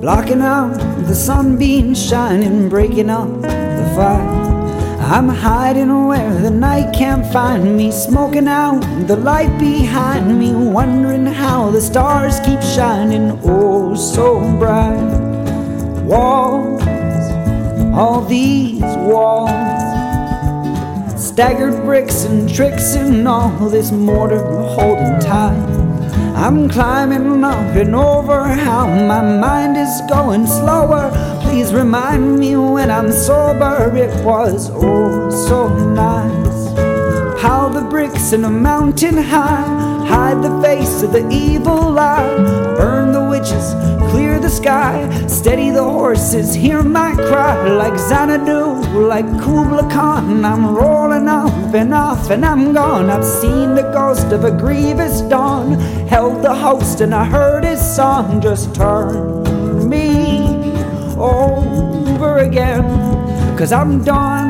blocking out the sunbeams shining, breaking up the fire. I'm hiding where the night can't find me, smoking out the light behind me, wondering how the stars keep shining, oh so bright. Walls, all these walls, staggered bricks and tricks and all this mortar holding tight. I'm climbing up and over how my mind is going slower. Please remind me when I'm sober, it was oh so nice. How the bricks in a mountain high hide the face of the evil eye. Burn the witches, clear the sky, steady the horses, hear my cry. Like Xanadu, like Kubla Khan, I'm rolling up and off and I'm gone. I've seen the ghost of a grievous dawn, held the host and I heard his song. Just turn me over again, 'cause I'm done.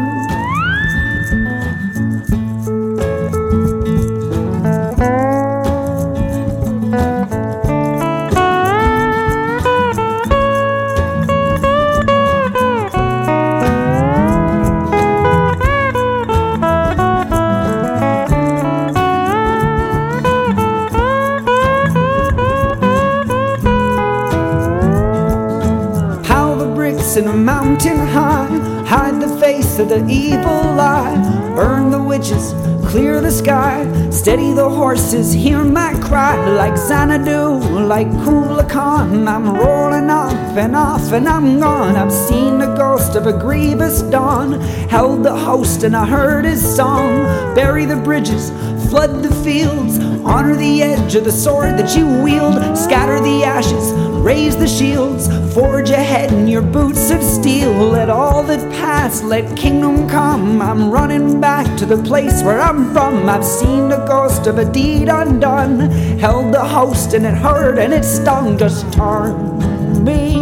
In a mountain high, hide the face of the evil eye. Burn the witches, clear the sky, steady the horses, hear my cry. Like Xanadu, like Kubla Khan, I'm rolling up and off and I'm gone. I've seen the ghost of a grievous dawn, held the host and I heard his song. Bury the bridges, flood the fields, honor the edge of the sword that you wield. Scatter the ashes, raise the shields, forge ahead in your boots of steel. Let all that pass, let kingdom come. I'm running back to the place where I'm from. I've seen the ghost of a deed undone, held the host and it hurt and it stung. Just turn me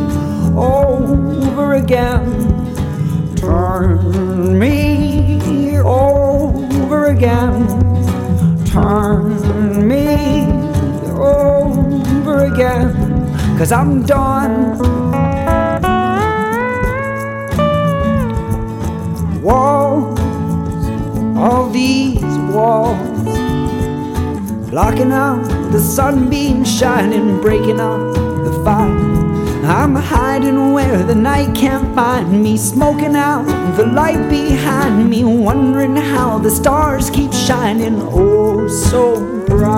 over again, turn me over again, turn me over again, 'cause I'm done. Walls, all these walls, blocking out the sunbeams shining, breaking up the fire. I'm hiding where the night can't find me, smoking out the light behind me, wondering how the stars keep shining, oh so bright.